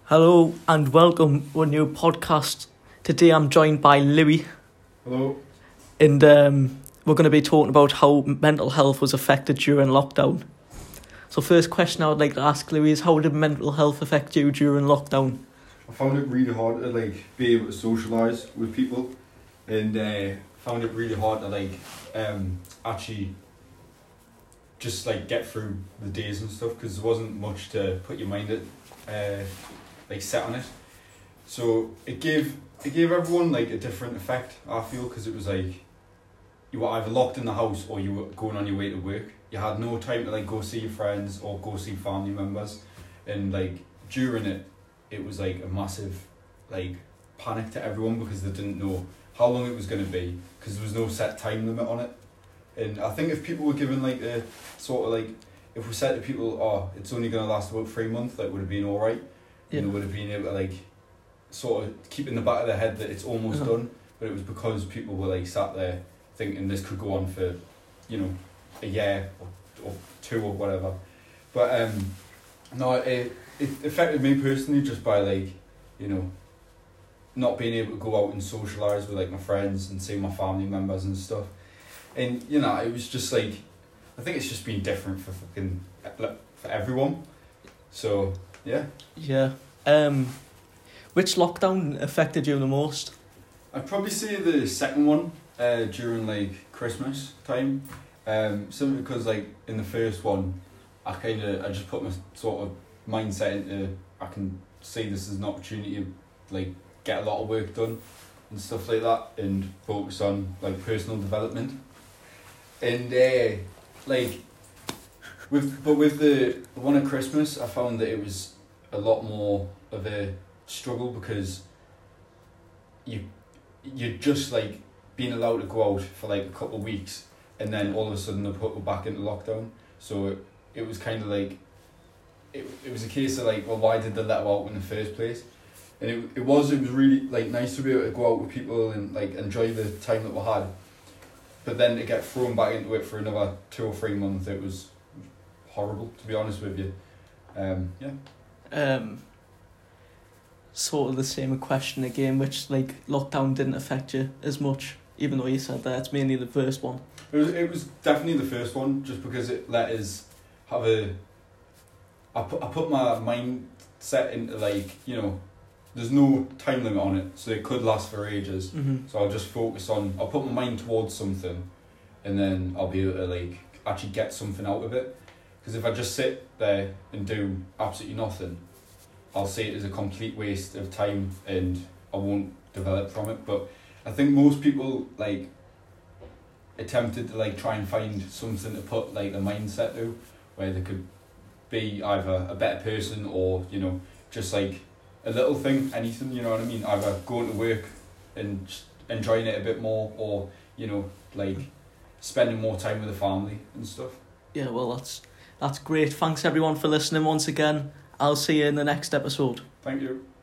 Hello and welcome to a new podcast. Today I'm joined by Louis. Hello. And we're going to be talking about how mental health was affected during lockdown. So first question I would like to ask Louis is, how did mental health affect you during lockdown? I found it really hard to be able to socialise with people, and found it really hard to actually just get through the days and stuff, because there wasn't much to put your mind at set on it. So it gave everyone a different effect, I feel, because it was you were either locked in the house or you were going on your way to work. You had no time to go see your friends or go see family members, and during it was a massive panic to everyone, because they didn't know how long it was going to be, because there was no set time limit on it. And I think if people were given a sort of if we said to people, oh, it's only going to last about 3 months, would have been alright. Yeah. And they would have been able to sort of keep in the back of their head that it's almost done. But it was because people were sat there thinking this could go on for, a year or two or whatever. But no, it affected me personally, just by not being able to go out and socialise with my friends and see my family members and stuff. And it was just I think it's just been different for for everyone. So yeah. Yeah. Which lockdown affected you the most? I'd probably say the second one, during Christmas time. Simply because in the first one, I just put my sort of mindset into, I can see this as an opportunity to get a lot of work done and stuff like that, and focus on personal development. And with the one at Christmas, I found that it was a lot more of a struggle, because you're just being allowed to go out for a couple of weeks, and then all of a sudden they put back into lockdown. So it was kind of it was a case of well, why did they let her out in the first place? And it was really nice to be able to go out with people and enjoy the time that we had. But then to get thrown back into it for another 2 or 3 months, it was horrible, to be honest with you. Yeah. Sort of the same question again, which lockdown didn't affect you as much, even though you said that it's mainly the first one. It was definitely the first one, just because it let us have I put my mindset into there's no time limit on it, so it could last for ages. Mm-hmm. So I'll just focus on, I'll put my mind towards something, and then I'll be able to actually get something out of it. Because if I just sit there and do absolutely nothing, I'll see it as a complete waste of time, and I won't develop from it. But I think most people attempted to try and find something to put the mindset to, where they could be either a better person, or just a little thing, anything, you know what I mean? Either going to work and enjoying it a bit more, or spending more time with the family and stuff. Yeah, well, that's great. Thanks everyone for listening once again. I'll see you in the next episode. Thank you.